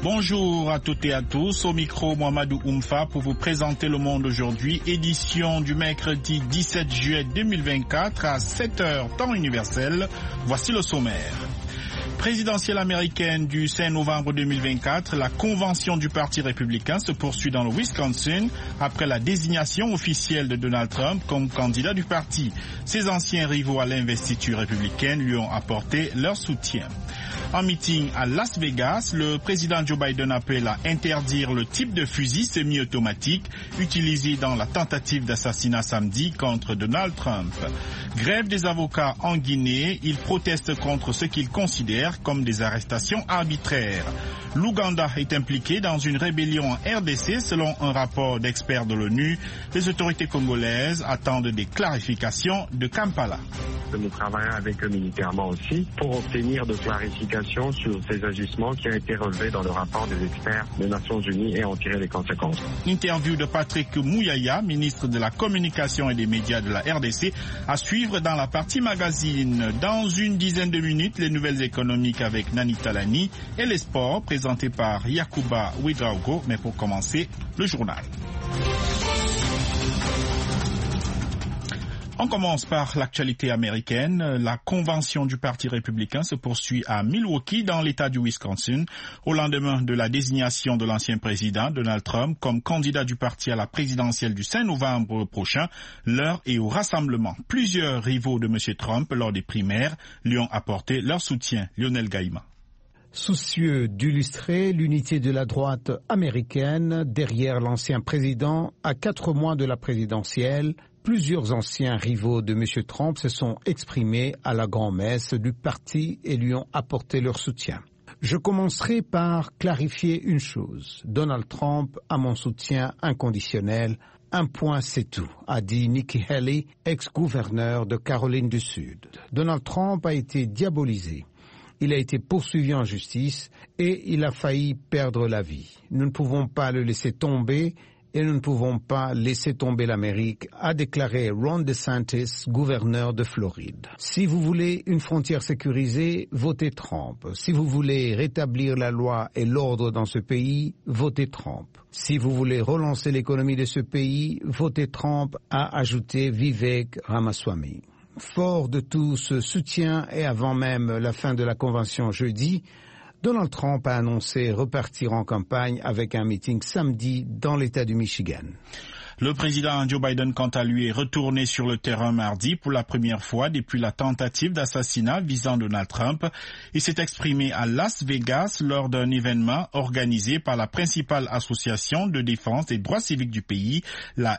Bonjour à toutes et à tous, au micro Mohamedou Oumfa pour vous présenter Le Monde aujourd'hui, édition du mercredi 17 juillet 2024 à 7h temps universel. Voici le sommaire. Présidentielle américaine du 5 novembre 2024, la convention du Parti républicain se poursuit dans le Wisconsin après la désignation officielle de Donald Trump comme candidat du parti. Ses anciens rivaux à l'investiture républicaine lui ont apporté leur soutien. En meeting à Las Vegas, le président Joe Biden appelle à interdire le type de fusil semi-automatique utilisé dans la tentative d'assassinat samedi contre Donald Trump. Grève des avocats en Guinée, ils protestent contre ce qu'ils considèrent comme des arrestations arbitraires. L'Ouganda est impliqué dans une rébellion en RDC selon un rapport d'experts de l'ONU. Les autorités congolaises attendent des clarifications de Kampala. Nous travaillons avec eux militairement aussi pour obtenir de clarifications sur ces agissements qui ont été relevés dans le rapport des experts des Nations Unies et en tirer les conséquences. Interview de Patrick Mouyaya, ministre de la Communication et des Médias de la RDC, à suivre dans la partie magazine. Dans une dizaine de minutes, les nouvelles économiques avec Nani Talani et les sports présentés par Yacouba Ouedraogo. Mais pour commencer, le journal. On commence par l'actualité américaine. La convention du Parti républicain se poursuit à Milwaukee, dans l'État du Wisconsin, au lendemain de la désignation de l'ancien président Donald Trump comme candidat du parti à la présidentielle du 5 novembre prochain. L'heure est au rassemblement. Plusieurs rivaux de M. Trump lors des primaires lui ont apporté leur soutien. Lionel Gaïma. Soucieux d'illustrer l'unité de la droite américaine derrière l'ancien président à 4 mois de la présidentielle, plusieurs anciens rivaux de M. Trump se sont exprimés à la grand-messe du parti et lui ont apporté leur soutien. Je commencerai par clarifier une chose. Donald Trump a mon soutien inconditionnel. Un point, c'est tout, a dit Nikki Haley, ex-gouverneur de Caroline du Sud. Donald Trump a été diabolisé. Il a été poursuivi en justice et il a failli perdre la vie. Nous ne pouvons pas le laisser tomber et nous ne pouvons pas laisser tomber l'Amérique, a déclaré Ron DeSantis, gouverneur de Floride. Si vous voulez une frontière sécurisée, votez Trump. Si vous voulez rétablir la loi et l'ordre dans ce pays, votez Trump. Si vous voulez relancer l'économie de ce pays, votez Trump, a ajouté Vivek Ramaswamy. Fort de tout ce soutien et avant même la fin de la convention jeudi, Donald Trump a annoncé repartir en campagne avec un meeting samedi dans l'État du Michigan. Le président Joe Biden, quant à lui, est retourné sur le terrain mardi pour la première fois depuis la tentative d'assassinat visant Donald Trump. Il s'est exprimé à Las Vegas lors d'un événement organisé par la principale association de défense des droits civiques du pays, la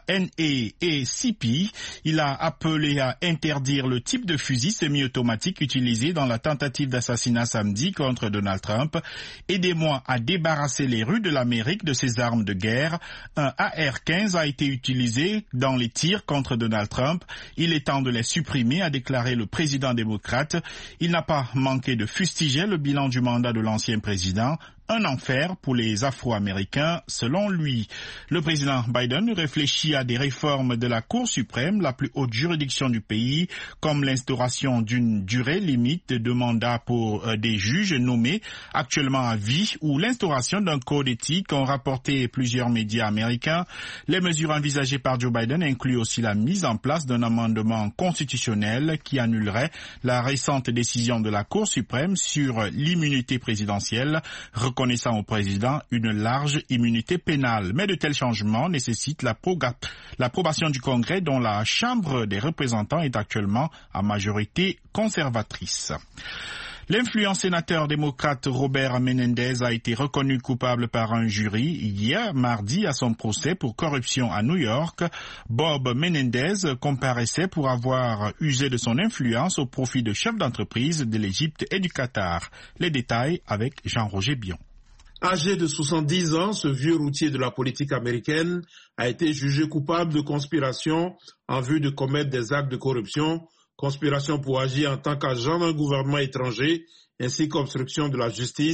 NAACP. Il a appelé à interdire le type de fusil semi-automatique utilisé dans la tentative d'assassinat samedi contre Donald Trump. Aidez-moi à débarrasser les rues de l'Amérique de ces armes de guerre. Un AR-15 a été utilisé dans les tirs contre Donald Trump. Il est temps de les supprimer, a déclaré le président démocrate. Il n'a pas manqué de fustiger le bilan du mandat de l'ancien président. Un enfer pour les Afro-Américains, selon lui. Le président Biden réfléchit à des réformes de la Cour suprême, la plus haute juridiction du pays, comme l'instauration d'une durée limite de mandat pour des juges nommés actuellement à vie ou l'instauration d'un code éthique, ont rapporté plusieurs médias américains. Les mesures envisagées par Joe Biden incluent aussi la mise en place d'un amendement constitutionnel qui annulerait la récente décision de la Cour suprême sur l'immunité présidentielle, reconnaissant au président une large immunité pénale. Mais de tels changements nécessitent l'approbation du Congrès, dont la Chambre des représentants est actuellement à majorité conservatrice. L'influent sénateur démocrate Robert Menendez a été reconnu coupable par un jury hier mardi à son procès pour corruption à New York. Bob Menendez comparaissait pour avoir usé de son influence au profit de chefs d'entreprise de l'Égypte et du Qatar. Les détails avec Jean-Roger Bion. Âgé de 70 ans, ce vieux routier de la politique américaine a été jugé coupable de conspiration en vue de commettre des actes de corruption, conspiration pour agir en tant qu'agent d'un gouvernement étranger, ainsi qu'obstruction de la justice,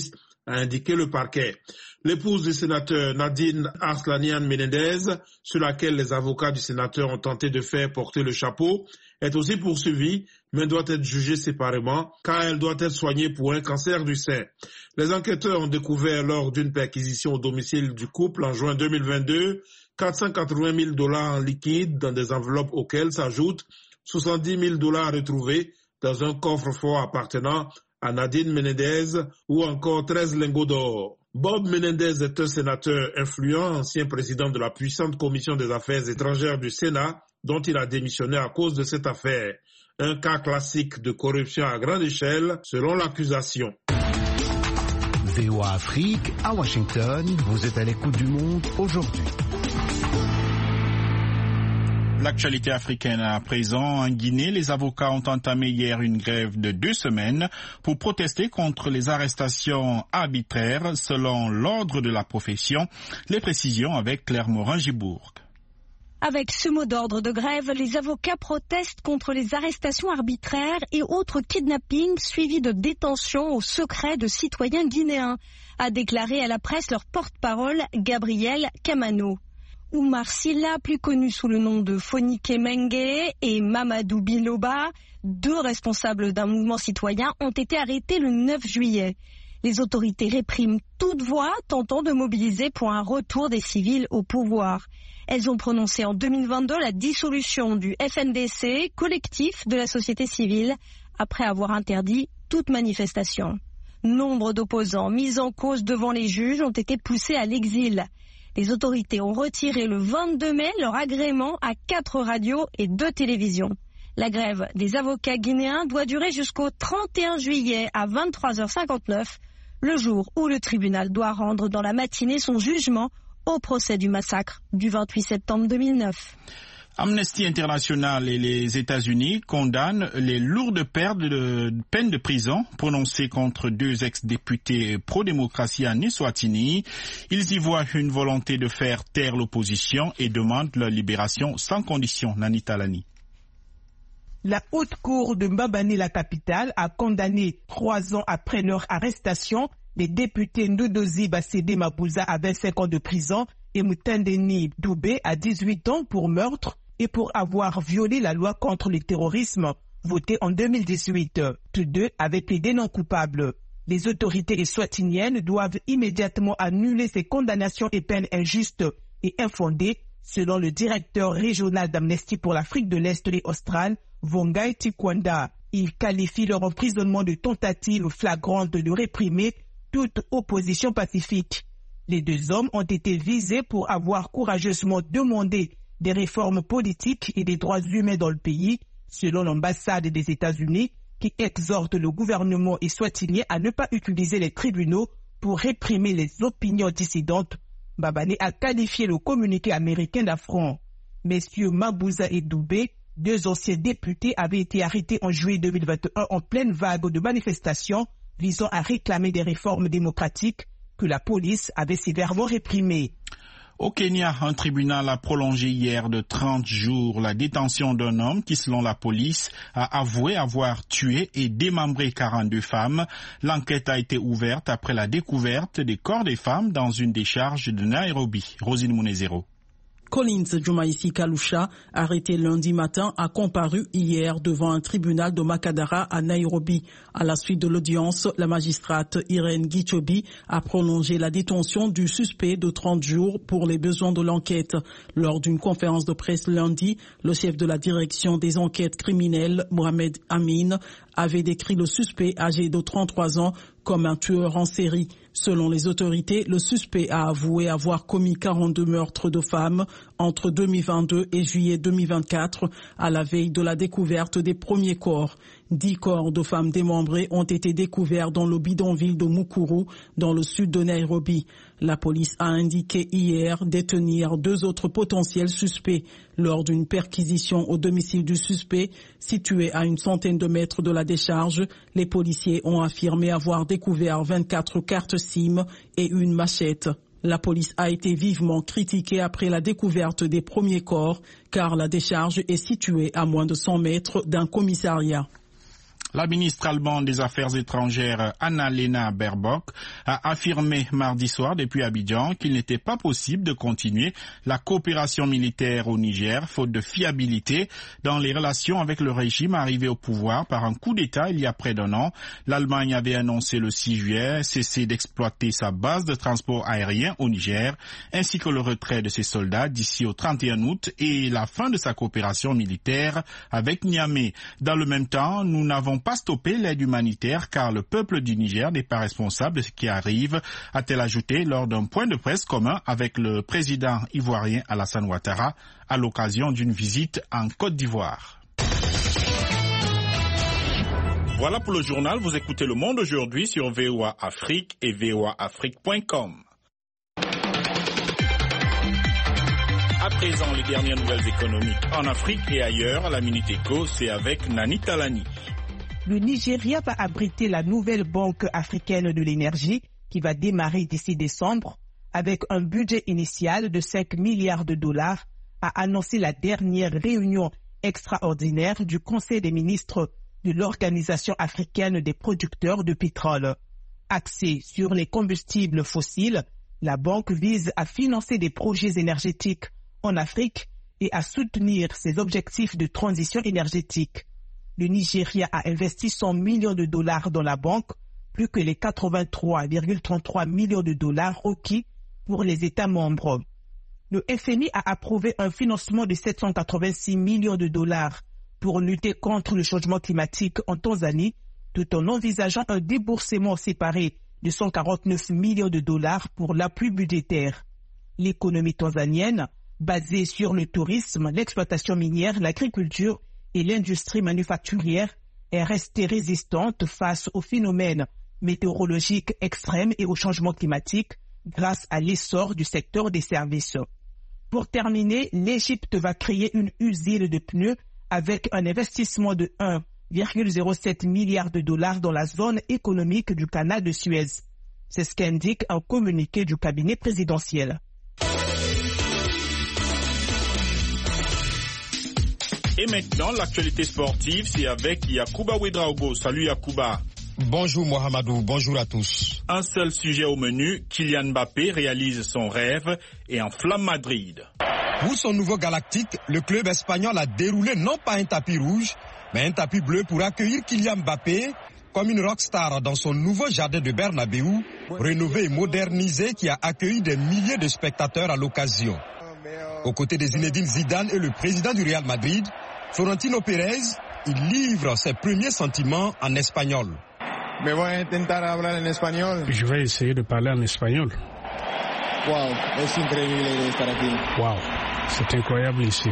a indiqué le parquet. L'épouse du sénateur Nadine Arslanian Menendez, sur laquelle les avocats du sénateur ont tenté de faire porter le chapeau, est aussi poursuivie, mais doit être jugée séparément car elle doit être soignée pour un cancer du sein. Les enquêteurs ont découvert lors d'une perquisition au domicile du couple en juin 2022 480 000 $ en liquide dans des enveloppes auxquelles s'ajoutent 70 000 $ retrouvés dans un coffre-fort appartenant à Nadine Menendez ou encore 13 lingots d'or. Bob Menendez est un sénateur influent, ancien président de la puissante commission des affaires étrangères du Sénat, dont il a démissionné à cause de cette affaire. Un cas classique de corruption à grande échelle, selon l'accusation. VOA Afrique, à Washington, vous êtes à l'écoute du monde aujourd'hui. L'actualité africaine à présent. En Guinée, les avocats ont entamé hier une grève de 2 semaines pour protester contre les arrestations arbitraires selon l'ordre de la profession. Les précisions avec Claire Morin-Gibourg. Avec ce mot d'ordre de grève, les avocats protestent contre les arrestations arbitraires et autres kidnappings suivis de détentions au secret de citoyens guinéens, a déclaré à la presse leur porte-parole Gabriel Kamano. Oumar Silla, plus connu sous le nom de Fonike Mengue, et Mamadou Biloba, 2 responsables d'un mouvement citoyen, ont été arrêtés le 9 juillet. Les autorités répriment toute voix tentant de mobiliser pour un retour des civils au pouvoir. Elles ont prononcé en 2022 la dissolution du FNDC, collectif de la société civile, après avoir interdit toute manifestation. Nombre d'opposants mis en cause devant les juges ont été poussés à l'exil. Les autorités ont retiré le 22 mai leur agrément à 4 radios et 2 télévisions. La grève des avocats guinéens doit durer jusqu'au 31 juillet à 23h59, le jour où le tribunal doit rendre dans la matinée son jugement au procès du massacre du 28 septembre 2009. Amnesty International et les États-Unis condamnent les lourdes peines de prison prononcées contre 2 ex-députés pro-démocratie en Eswatini. Ils y voient une volonté de faire taire l'opposition et demandent leur libération sans condition. Nani Talani. La haute cour de Mbabane, la capitale, a condamné 3 ans après leur arrestation les députés Ndodozi Bassede Mabouza à 25 ans de prison et Moutendeni Doubé à 18 ans pour meurtre et pour avoir violé la loi contre le terrorisme votée en 2018. Tous 2 avaient plaidé non coupables. Les autorités eswatiniennes doivent immédiatement annuler ces condamnations et peines injustes et infondées, selon le directeur régional d'Amnesty pour l'Afrique de l'Est et australe, Vongai Tikwanda. Il qualifie leur emprisonnement de tentative flagrante de réprimer toute opposition pacifique. Les 2 hommes ont été visés pour avoir courageusement demandé des réformes politiques et des droits humains dans le pays, selon l'ambassade des États-Unis, qui exhorte le gouvernement eswatinien à ne pas utiliser les tribunaux pour réprimer les opinions dissidentes. Mbabane a qualifié le communiqué américain d'affront. Messieurs Mabouza et Doubé, 2 anciens députés, avaient été arrêtés en juillet 2021 en pleine vague de manifestations visant à réclamer des réformes démocratiques que la police avait sévèrement réprimées. Au Kenya, un tribunal a prolongé hier de 30 jours la détention d'un homme qui, selon la police, a avoué avoir tué et démembré 42 femmes. L'enquête a été ouverte après la découverte des corps des femmes dans une décharge de Nairobi. Rosine Munezero. Collins Jumaisi Kalusha, arrêté lundi matin, a comparu hier devant un tribunal de Makadara à Nairobi. À la suite de l'audience, la magistrate Irene Gichobi a prolongé la détention du suspect de 30 jours pour les besoins de l'enquête. Lors d'une conférence de presse lundi, le chef de la direction des enquêtes criminelles, Mohamed Amin, avait décrit le suspect âgé de 33 ans comme un tueur en série. Selon les autorités, le suspect a avoué avoir commis 42 meurtres de femmes entre 2022 et juillet 2024, à la veille de la découverte des premiers corps. 10 corps de femmes démembrées ont été découverts dans le bidonville de Mukuru, dans le sud de Nairobi. La police a indiqué hier détenir 2 autres potentiels suspects. Lors d'une perquisition au domicile du suspect, situé à une centaine de mètres de la décharge, les policiers ont affirmé avoir découvert 24 cartes SIM et une machette. La police a été vivement critiquée après la découverte des premiers corps, car la décharge est située à moins de 100 mètres d'un commissariat. La ministre allemande des Affaires étrangères Annalena Baerbock a affirmé mardi soir depuis Abidjan qu'il n'était pas possible de continuer la coopération militaire au Niger faute de fiabilité dans les relations avec le régime arrivé au pouvoir par un coup d'État il y a près d'un an. L'Allemagne avait annoncé le 6 juillet cesser d'exploiter sa base de transport aérien au Niger ainsi que le retrait de ses soldats d'ici au 31 août et la fin de sa coopération militaire avec Niamey. Dans le même temps, nous n'avons pas stoppé l'aide humanitaire car le peuple du Niger n'est pas responsable de ce qui arrive, a-t-elle ajouté lors d'un point de presse commun avec le président ivoirien Alassane Ouattara à l'occasion d'une visite en Côte d'Ivoire. Voilà pour le journal, vous écoutez Le Monde aujourd'hui sur VOA Afrique et voaafrique.com. À présent, les dernières nouvelles économiques en Afrique et ailleurs, la Minute Éco, c'est avec Nani Talani. Le Nigeria va abriter la nouvelle banque africaine de l'énergie qui va démarrer d'ici décembre avec un budget initial de 5 milliards de dollars, a annoncé la dernière réunion extraordinaire du Conseil des ministres de l'Organisation africaine des producteurs de pétrole. Axée sur les combustibles fossiles, la banque vise à financer des projets énergétiques en Afrique et à soutenir ses objectifs de transition énergétique. Le Nigeria a investi 100 millions de dollars dans la banque, plus que les 83,33 millions de dollars requis pour les États membres. Le FMI a approuvé un financement de 786 millions de dollars pour lutter contre le changement climatique en Tanzanie, tout en envisageant un déboursement séparé de 149 millions de dollars pour l'appui budgétaire. L'économie tanzanienne, basée sur le tourisme, l'exploitation minière, l'agriculture et l'industrie manufacturière, est restée résistante face aux phénomènes météorologiques extrêmes et au changement climatique grâce à l'essor du secteur des services. Pour terminer, l'Égypte va créer une usine de pneus avec un investissement de 1,07 milliard de dollars dans la zone économique du canal de Suez. C'est ce qu'indique un communiqué du cabinet présidentiel. Et maintenant, l'actualité sportive, c'est avec Yacouba Ouedraogo. Salut Yacouba. Bonjour Mohamedou, bonjour à tous. Un seul sujet au menu, Kylian Mbappé réalise son rêve et enflamme Madrid. Pour son nouveau galactique, le club espagnol a déroulé non pas un tapis rouge, mais un tapis bleu pour accueillir Kylian Mbappé comme une rockstar dans son nouveau jardin de Bernabéu, rénové et modernisé qui a accueilli des milliers de spectateurs à l'occasion. Aux côtés de Zinedine Zidane et le président du Real Madrid, Florentino Pérez, il livre ses premiers sentiments en espagnol. Je vais essayer de parler en espagnol. Wow, c'est incroyable ici.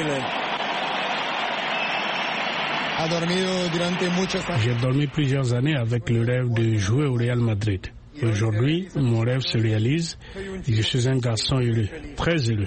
J'ai dormi plusieurs années avec le rêve de jouer au Real Madrid. Et aujourd'hui, mon rêve se réalise et je suis un garçon heureux, très heureux.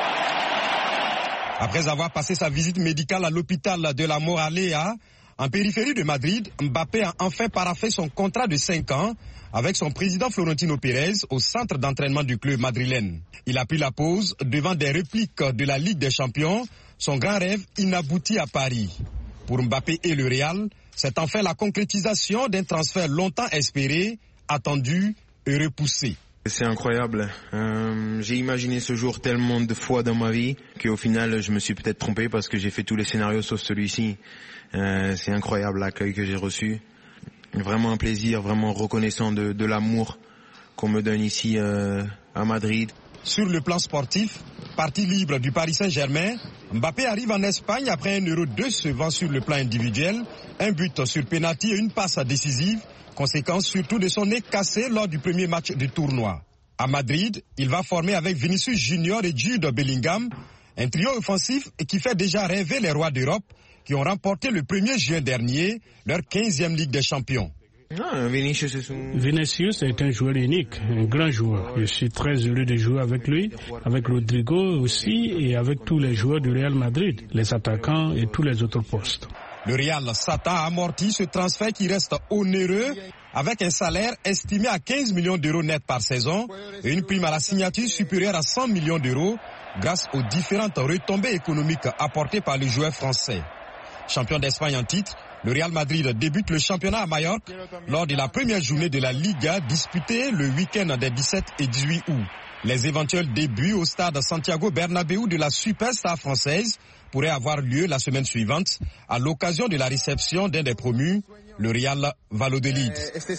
Après avoir passé sa visite médicale à l'hôpital de la Moralea, en périphérie de Madrid, Mbappé a enfin paraphé son contrat de 5 ans avec son président Florentino Pérez au centre d'entraînement du club madrilène. Il a pris la pause devant des répliques de la Ligue des Champions, son grand rêve inabouti à Paris. Pour Mbappé et le Real, c'est enfin la concrétisation d'un transfert longtemps espéré, attendu et repoussé. C'est incroyable. J'ai imaginé ce jour tellement de fois dans ma vie qu'au final, je me suis peut-être trompé parce que j'ai fait tous les scénarios sauf celui-ci. C'est incroyable l'accueil que j'ai reçu. Vraiment un plaisir, vraiment reconnaissant de l'amour qu'on me donne ici à Madrid. Sur le plan sportif, parti libre du Paris Saint-Germain, Mbappé arrive en Espagne après un Euro décevant sur le plan individuel, un but sur pénalty et une passe décisive, conséquence surtout de son nez cassé lors du premier match du tournoi. À Madrid, il va former avec Vinicius Junior et Jude Bellingham, un trio offensif qui fait déjà rêver les rois d'Europe qui ont remporté le 1er juin dernier leur 15e Ligue des Champions. Vinicius est un joueur unique, un grand joueur. Je suis très heureux de jouer avec lui, avec Rodrigo aussi et avec tous les joueurs du Real Madrid, les attaquants et tous les autres postes. Le Real s'attend à amortir ce transfert qui reste onéreux avec un salaire estimé à 15 millions d'euros net par saison et une prime à la signature supérieure à 100 millions d'euros grâce aux différentes retombées économiques apportées par les joueurs français. Champion d'Espagne en titre, le Real Madrid débute le championnat à Majorque lors de la première journée de la Liga disputée le week-end des 17 et 18 août. Les éventuels débuts au stade Santiago Bernabéu de la superstar française pourraient avoir lieu la semaine suivante à l'occasion de la réception d'un des promus, le Real Valladolid.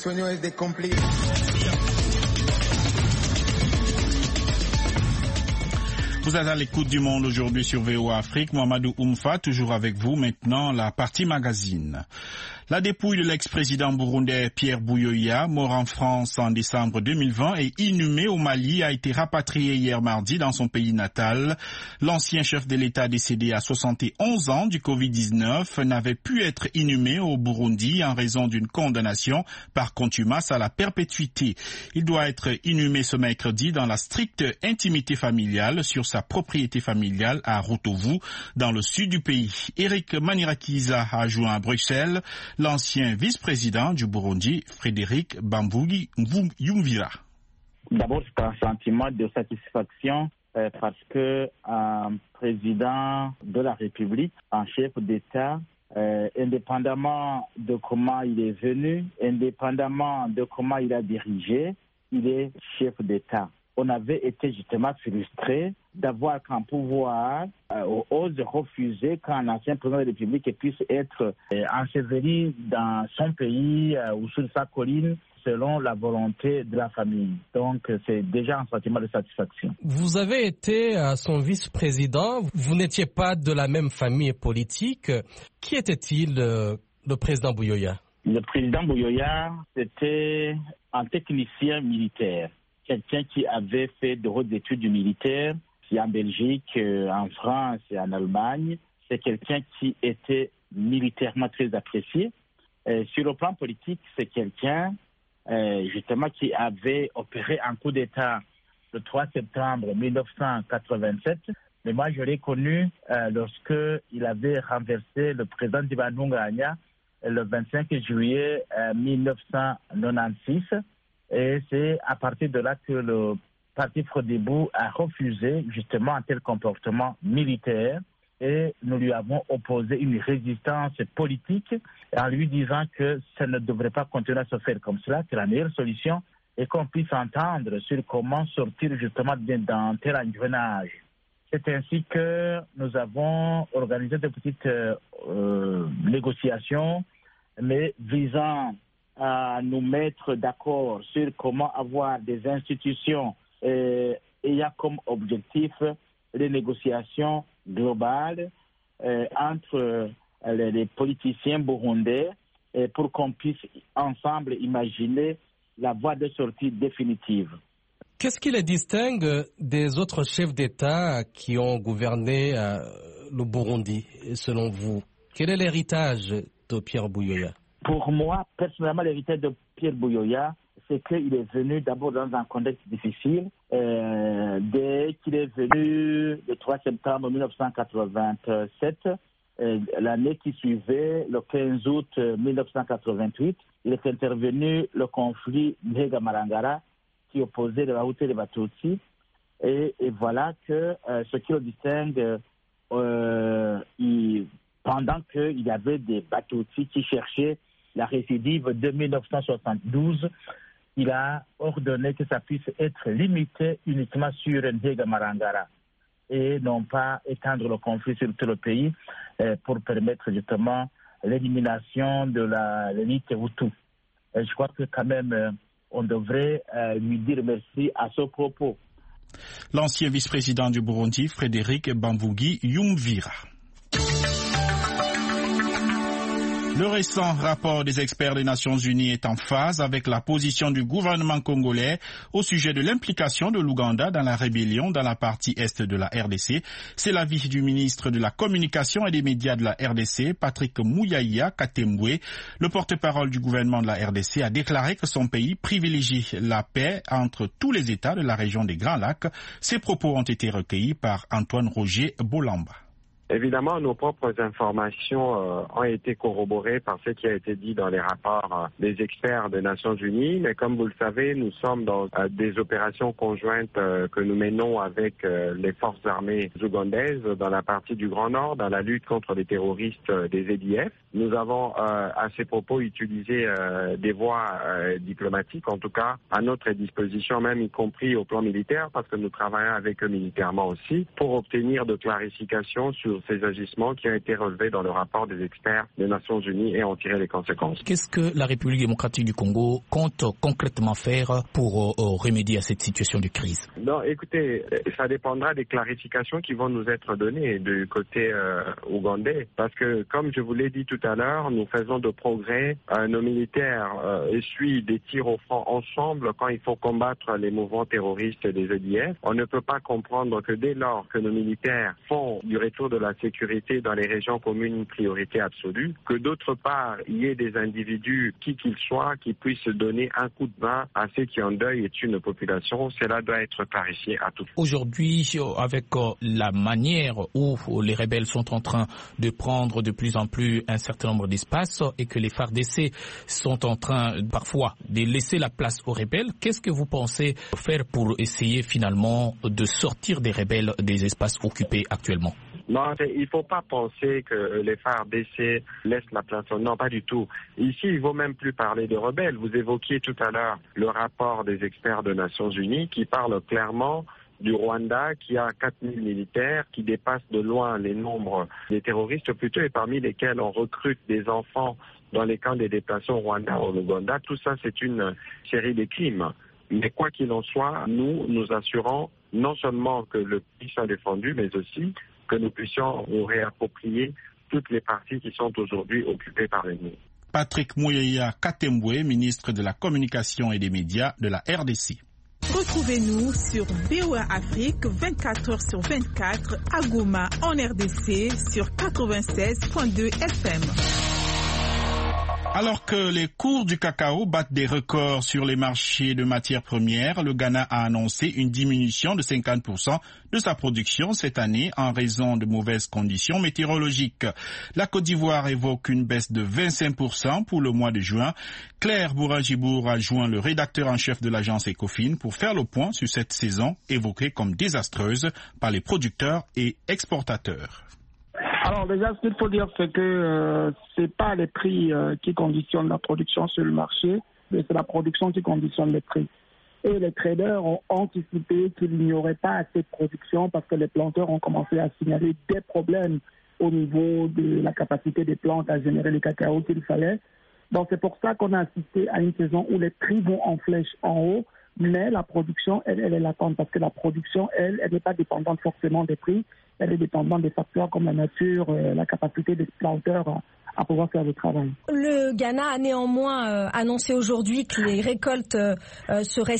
Vous êtes à l'écoute du Monde aujourd'hui sur VOA Afrique. Mohamedou Oumfa, toujours avec vous. Maintenant, la partie magazine. La dépouille de l'ex-président burundais Pierre Buyoya, mort en France en décembre 2020 et inhumé au Mali, a été rapatriée hier mardi dans son pays natal. L'ancien chef de l'État décédé à 71 ans du Covid-19 n'avait pu être inhumé au Burundi en raison d'une condamnation par contumace à la perpétuité. Il doit être inhumé ce mercredi dans la stricte intimité familiale sur sa propriété familiale à Rutovu, dans le sud du pays. Eric Manirakiza a joint à Bruxelles l'ancien vice-président du Burundi, Frédéric Bamvugi Yumvira. D'abord, c'est un sentiment de satisfaction parce que un président de la République, un chef d'État, indépendamment de comment il est venu, indépendamment de comment il a dirigé, il est chef d'État. On avait été justement frustré d'avoir qu'un pouvoir ose refuser qu'un ancien président de la République puisse être enseveli dans son pays ou sur sa colline selon la volonté de la famille. Donc, c'est déjà un sentiment de satisfaction. Vous avez été son vice-président. Vous n'étiez pas de la même famille politique. Qui était-il, le président Buyoya? Le président Buyoya, c'était un technicien militaire. Quelqu'un qui avait fait de hautes études militaires, en Belgique, en France et en Allemagne. C'est quelqu'un qui était militairement très apprécié. Sur le plan politique, c'est quelqu'un justement qui avait opéré un coup d'État le 3 septembre 1987. Mais moi, je l'ai connu lorsqu'il avait renversé le président Dibandou Nganya le 25 juillet 1996. Et c'est à partir de là que le parti Frodebou a refusé justement un tel comportement militaire et nous lui avons opposé une résistance politique en lui disant que ça ne devrait pas continuer à se faire comme cela, que la meilleure solution est qu'on puisse entendre sur comment sortir justement d'un tel engrenage. C'est ainsi que nous avons organisé de petites négociations, mais visant à nous mettre d'accord sur comment avoir des institutions ayant comme objectif les négociations globales entre les politiciens burundais pour qu'on puisse ensemble imaginer la voie de sortie définitive. Qu'est-ce qui les distingue des autres chefs d'État qui ont gouverné le Burundi, selon vous? Quel est l'héritage de Pierre Buyoya? Pour moi, personnellement, l'héritage de Pierre Buyoya, c'est qu'il est venu d'abord dans un contexte difficile. Dès qu'il est venu le 3 septembre 1987, l'année qui suivait, le 15 août 1988, il est intervenu le conflit Ntega-Marangara qui opposait les Bahutu et les Batutsi. Et voilà que ce qui le distingue, pendant qu'il y avait des Batutsi qui cherchaient la récidive de 1972, il a ordonné que ça puisse être limité uniquement sur Ntega-Marangara et non pas étendre le conflit sur tout le pays pour permettre justement l'élimination de l'élite Hutu. Je crois que quand même on devrait lui dire merci à ce propos. L'ancien vice-président du Burundi, Frédéric Bamvugi Yumvira. Le récent rapport des experts des Nations Unies est en phase avec la position du gouvernement congolais au sujet de l'implication de l'Ouganda dans la rébellion dans la partie est de la RDC. C'est l'avis du ministre de la Communication et des médias de la RDC, Patrick Muyaya Katembwe. Le porte-parole du gouvernement de la RDC a déclaré que son pays privilégie la paix entre tous les États de la région des Grands Lacs. Ces propos ont été recueillis par Antoine Roger Bolamba. Évidemment, nos propres informations ont été corroborées par ce qui a été dit dans les rapports des experts des Nations Unies. Mais comme vous le savez, nous sommes dans des opérations conjointes que nous menons avec les forces armées ougandaises dans la partie du Grand Nord, dans la lutte contre les terroristes des EDF. Nous avons à ces propos utilisé des voies diplomatiques, en tout cas à notre disposition, même y compris au plan militaire, parce que nous travaillons avec eux militairement aussi, pour obtenir de clarifications sur ces agissements qui ont été relevés dans le rapport des experts des Nations Unies et en tirer les conséquences. Qu'est-ce que la République démocratique du Congo compte concrètement faire pour remédier à cette situation de crise? Non, écoutez, ça dépendra des clarifications qui vont nous être données du côté ougandais, parce que comme je vous l'ai dit tout à l'heure, nous faisons de progrès. Nos militaires essuient des tirs au front ensemble quand il faut combattre les mouvements terroristes des EDF. On ne peut pas comprendre que dès lors que nos militaires font du retour de la sécurité dans les régions communes une priorité absolue, que d'autre part, il y ait des individus, qui qu'ils soient, qui puissent donner un coup de main à ceux qui en deuil et tuent une population. Cela doit être clarifié à tous. Aujourd'hui, avec la manière où les rebelles sont en train de prendre de plus en plus un certain nombre d'espaces et que les FARDC sont en train parfois de laisser la place aux rebelles, qu'est-ce que vous pensez faire pour essayer finalement de sortir des rebelles des espaces occupés actuellement? Non, il ne faut pas penser que les FARDC laissent la place. Non, pas du tout. Ici, il ne vaut même plus parler de rebelles. Vous évoquiez tout à l'heure le rapport des experts des Nations Unies qui parle clairement du Rwanda qui a 4000 militaires, qui dépasse de loin les nombres des terroristes plutôt, et parmi lesquels on recrute des enfants dans les camps des déplacés au Rwanda, au Ouganda. Tout ça, c'est une série de crimes. Mais quoi qu'il en soit, nous assurons non seulement que le pays soit défendu, mais aussi que nous puissions nous réapproprier toutes les parties qui sont aujourd'hui occupées par l'ennemi. Patrick Muyaya Katembwe, ministre de la Communication et des Médias de la RDC. Retrouvez-nous sur VOA Afrique 24h/24 à Goma en RDC sur 96.2 FM. Alors que les cours du cacao battent des records sur les marchés de matières premières, le Ghana a annoncé une diminution de 50% de sa production cette année en raison de mauvaises conditions météorologiques. La Côte d'Ivoire évoque une baisse de 25% pour le mois de juin. Claire Bouragibour a joint le rédacteur en chef de l'agence Ecofin pour faire le point sur cette saison évoquée comme désastreuse par les producteurs et exportateurs. Alors déjà, ce qu'il faut dire, c'est que c'est pas les prix qui conditionnent la production sur le marché, mais c'est la production qui conditionne les prix. Et les traders ont anticipé qu'il n'y aurait pas assez de production parce que les planteurs ont commencé à signaler des problèmes au niveau de la capacité des plantes à générer le cacao qu'il fallait. Donc c'est pour ça qu'on a assisté à une saison où les prix vont en flèche en haut, mais la production, elle est latente parce que la production, elle n'est pas dépendante forcément des prix. Elle est dépendante des facteurs comme la nature, la capacité des planteurs à pouvoir faire le travail. Le Ghana a néanmoins annoncé aujourd'hui que les récoltes seraient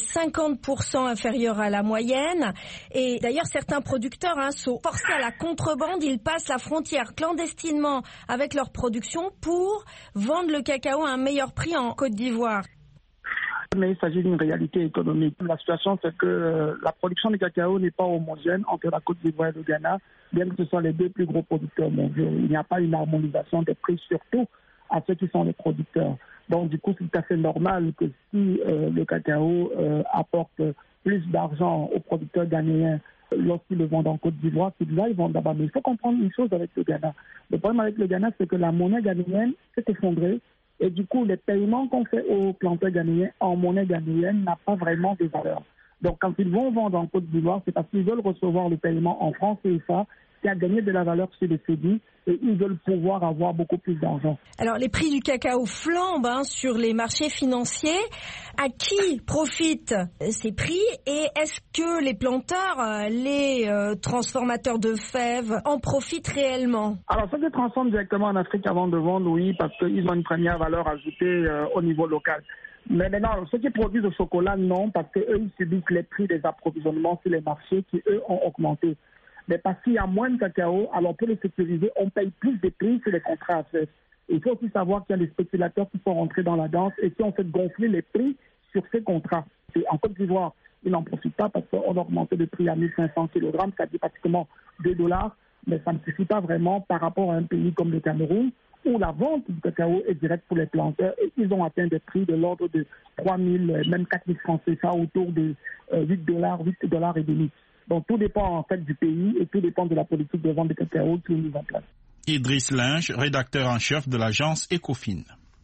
50% inférieures à la moyenne. Et d'ailleurs, certains producteurs sont forcés à la contrebande. Ils passent la frontière clandestinement avec leur production pour vendre le cacao à un meilleur prix en Côte d'Ivoire. Mais il s'agit d'une réalité économique. La situation, c'est que la production de cacao n'est pas homogène entre la Côte d'Ivoire et le Ghana, bien que ce soient les deux plus gros producteurs mondiaux. Il n'y a pas une harmonisation des prix, surtout à ceux qui sont les producteurs. Donc, du coup, c'est tout à fait normal que si le cacao apporte plus d'argent aux producteurs ghanéens lorsqu'ils le vendent en Côte d'Ivoire, c'est là ils vendent là-bas. Mais il faut comprendre une chose avec le Ghana. Le problème avec le Ghana, c'est que la monnaie ghanéenne s'est effondrée. Et du coup, les paiements qu'on fait aux planteurs ghanéens en monnaie ghanéenne n'a pas vraiment de valeur. Donc, quand ils vont vendre en Côte d'Ivoire, c'est parce qu'ils veulent recevoir le paiement en francs CFA qui a gagné de la valeur sur le CEDI et ils veulent pouvoir avoir beaucoup plus d'argent. Alors, les prix du cacao flambent sur les marchés financiers. À qui profitent ces prix et est-ce que les planteurs, les transformateurs de fèves en profitent réellement? Alors, ceux qui transforment directement en Afrique avant de vendre, oui, parce qu'ils ont une première valeur ajoutée au niveau local. Mais maintenant, ceux qui produisent le chocolat, non, parce qu'eux, ils subissent les prix des approvisionnements sur les marchés qui, eux, ont augmenté. Mais parce qu'il y a moins de cacao, alors pour les sécuriser, on paye plus de prix sur les contrats à faire. Il faut aussi savoir qu'il y a des spéculateurs qui sont rentrés dans la danse et qui ont fait gonfler les prix sur ces contrats. Et en Côte d'Ivoire, ils n'en profitent pas parce qu'on a augmenté le prix à 1500 kg, c'est-à-dire pratiquement $2. Mais ça ne suffit pas vraiment par rapport à un pays comme le Cameroun, où la vente du cacao est directe pour les planteurs et ils ont atteint des prix de l'ordre de 3 000, même 4 000 francs CFA, autour de $8 et demi. Donc tout dépend en fait du pays et tout dépend de la politique de vente de cacao qui est mise en place. Idriss Linge, rédacteur en chef de l'agence Ecofin.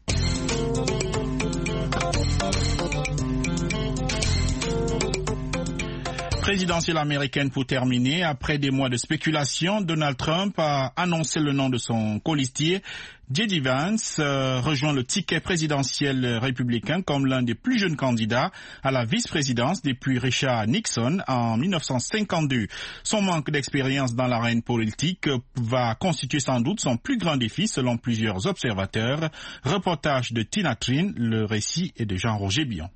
Présidentielle américaine pour terminer. Après des mois de spéculation, Donald Trump a annoncé le nom de son colistier. J.D. Vance rejoint le ticket présidentiel républicain comme l'un des plus jeunes candidats à la vice-présidence depuis Richard Nixon en 1952. Son manque d'expérience dans l'arène politique va constituer sans doute son plus grand défi selon plusieurs observateurs. Reportage de Tina Trin, le récit est de Jean-Roger Bion.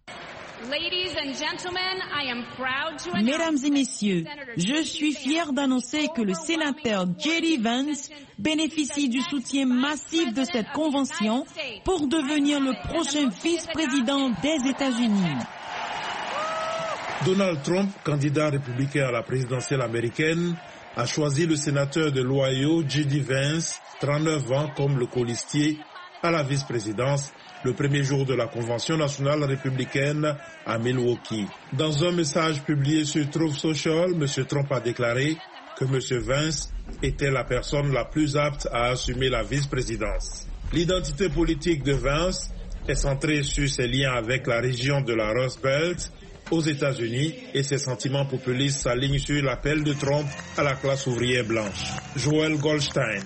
Mesdames et messieurs, je suis fier d'annoncer que le sénateur J.D. Vance bénéficie du soutien massif de cette convention pour devenir le prochain vice-président des États-Unis. Donald Trump, candidat républicain à la présidentielle américaine, a choisi le sénateur de l'Ohio, J.D. Vance, 39 ans, comme le colistier à la vice-présidence le premier jour de la Convention nationale républicaine à Milwaukee. Dans un message publié sur Truth Social, M. Trump a déclaré que M. Vance était la personne la plus apte à assumer la vice-présidence. L'identité politique de Vance est centrée sur ses liens avec la région de la Rust Belt aux États-Unis et ses sentiments populistes s'alignent sur l'appel de Trump à la classe ouvrière blanche. Joel Goldstein.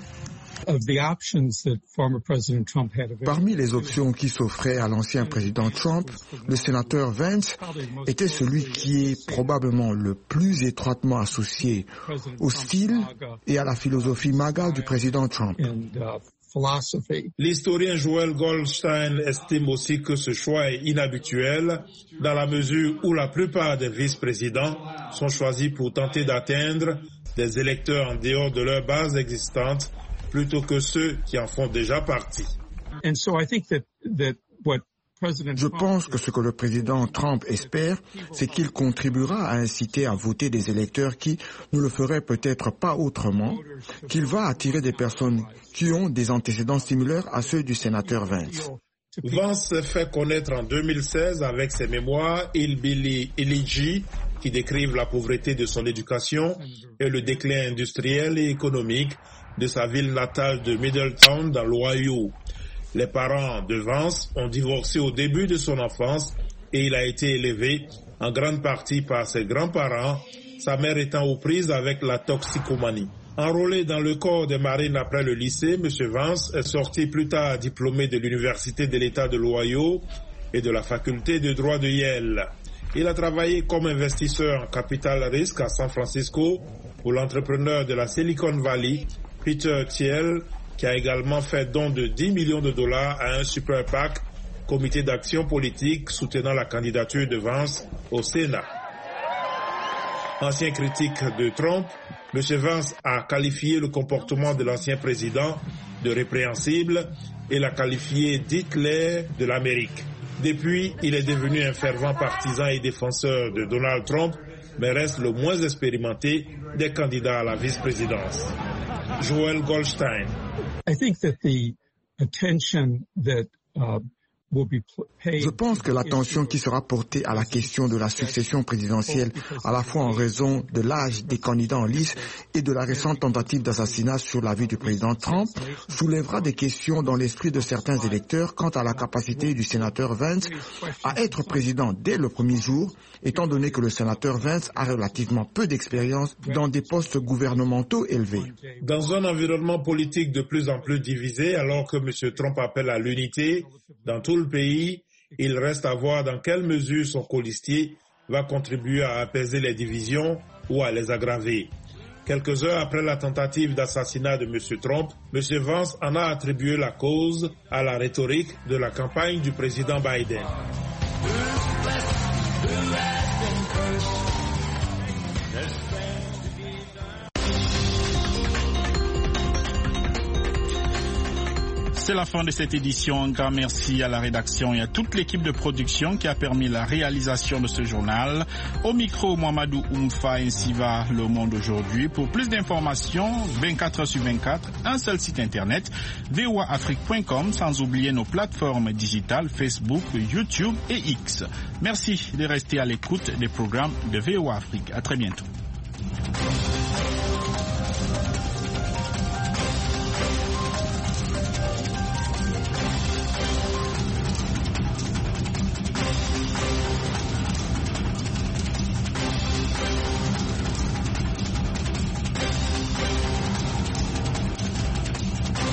Parmi les options qui s'offraient à l'ancien président Trump, le sénateur Vance était celui qui est probablement le plus étroitement associé au style et à la philosophie MAGA du président Trump. L'historien Joel Goldstein estime aussi que ce choix est inhabituel dans la mesure où la plupart des vice-présidents sont choisis pour tenter d'atteindre des électeurs en dehors de leur base existante plutôt que ceux qui en font déjà partie. Je pense que ce que le président Trump espère, c'est qu'il contribuera à inciter à voter des électeurs qui ne le feraient peut-être pas autrement, qu'il va attirer des personnes qui ont des antécédents similaires à ceux du sénateur Vance. Vance s'est fait connaître en 2016 avec ses mémoires Hillbilly Elegy, qui décrivent la pauvreté de son éducation et le déclin industriel et économique de sa ville natale de Middletown dans l'Ohio. Les parents de Vance ont divorcé au début de son enfance et il a été élevé en grande partie par ses grands-parents, sa mère étant aux prises avec la toxicomanie. Enrôlé dans le corps des marines après le lycée, M. Vance est sorti plus tard diplômé de l'Université de l'État de l'Ohio et de la faculté de droit de Yale. Il a travaillé comme investisseur en capital risque à San Francisco pour l'entrepreneur de la Silicon Valley, Peter Thiel, qui a également fait don de $10 millions à un super PAC, comité d'action politique soutenant la candidature de Vance au Sénat. Ancien critique de Trump, M. Vance a qualifié le comportement de l'ancien président de répréhensible et l'a qualifié d'Hitler de l'Amérique. Depuis, il est devenu un fervent partisan et défenseur de Donald Trump, mais reste le moins expérimenté des candidats à la vice-présidence. Joel Goldstein. Je pense que l'attention qui sera portée à la question de la succession présidentielle, à la fois en raison de l'âge des candidats en lice et de la récente tentative d'assassinat sur la vie du président Trump, soulèvera des questions dans l'esprit de certains électeurs quant à la capacité du sénateur Vance à être président dès le premier jour, étant donné que le sénateur Vance a relativement peu d'expérience dans des postes gouvernementaux élevés. Dans un environnement politique de plus en plus divisé, alors que M. Trump appelle à l'unité dans tout le pays, il reste à voir dans quelle mesure son colistier va contribuer à apaiser les divisions ou à les aggraver. Quelques heures après la tentative d'assassinat de M. Trump, M. Vance en a attribué la cause à la rhétorique de la campagne du président Biden. C'est la fin de cette édition. Un grand merci à la rédaction et à toute l'équipe de production qui a permis la réalisation de ce journal. Au micro, Mohamedou Oumfa, ainsi va le monde aujourd'hui. Pour plus d'informations, 24h/24, un seul site internet, voaafrique.com, sans oublier nos plateformes digitales Facebook, YouTube et X. Merci de rester à l'écoute des programmes de VOA Afrique. À très bientôt.